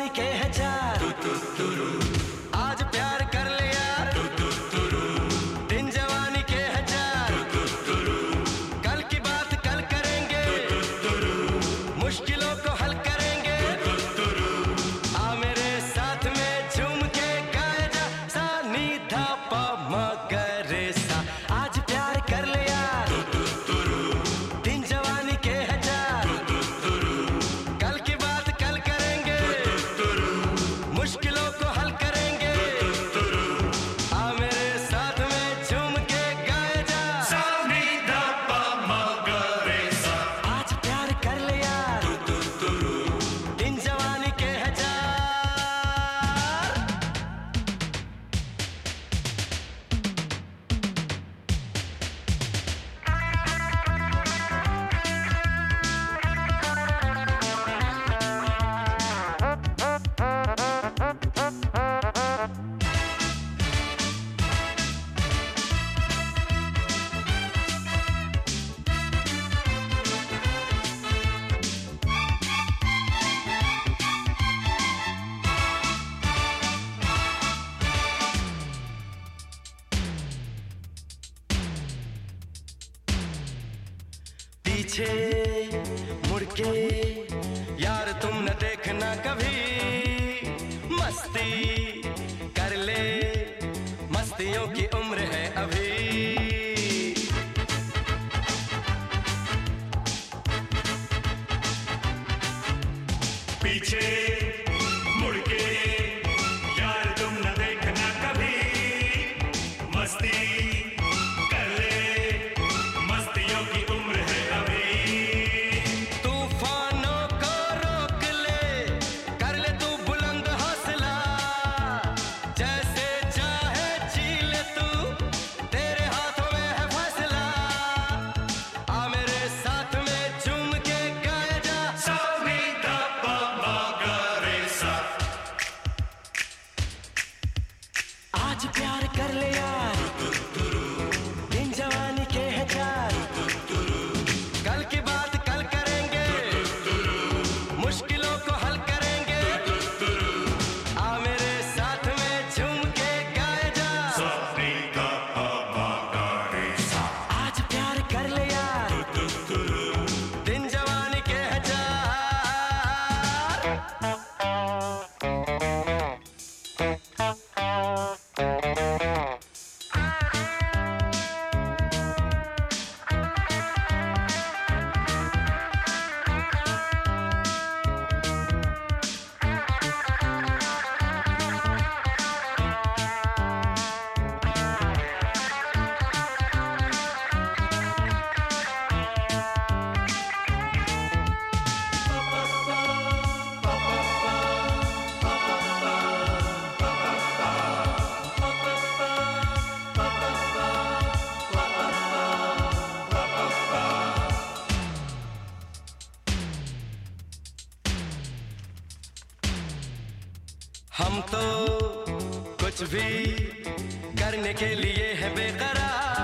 के हैं चार, आज प्यार कर ले यार, दिन जवानी के हैं चार, कल की बात कल करेंगे, मुश्किलों को हल करेंगे, आ मेरे साथ में झूम के गाए जा, सा नी धा पा मा गा रे सा, आज प्यार कर ले यार, दिन जवानी के हैं चार, कल की बात कल करेंगे, मुश्किलों को हल करेंगे, आ मेरे साथ में झूम के गाए जा, सा नी धा पा मा गा रे सा, आज प्यार कर ले यार, दिन जवानी के हैं चार। पीछे मुड़ के यार तुम न देखना कभी, मस्ती कर ले, मस्तियों की उम्र है अभी, पीछे मुड़ के यार तुम न देखना कभी, मस्ती कर ले, मस्तियों की उम्र है अभी, तूफानों को रोक ले, कर ले तू बुलंद हौसला, जैसे चाहे जी ले तू, तेरे हाथों में है फैसला, आ मेरे साथ में झूम के गाए जा, सा नी धा पा मा गा रे सा, आज प्यार कर ले यार, दिन जवानी के हैं चार, कल की बात कल करेंगे, मुश्किलों को हल करेंगे, आ मेरे साथ में झूम के गाए जा, सा नी धा पा मा गा रे सा, आज प्यार कर ले यार, दिन जवानी के हैं चार। हम तो कुछ भी करने के लिए है बेकरार,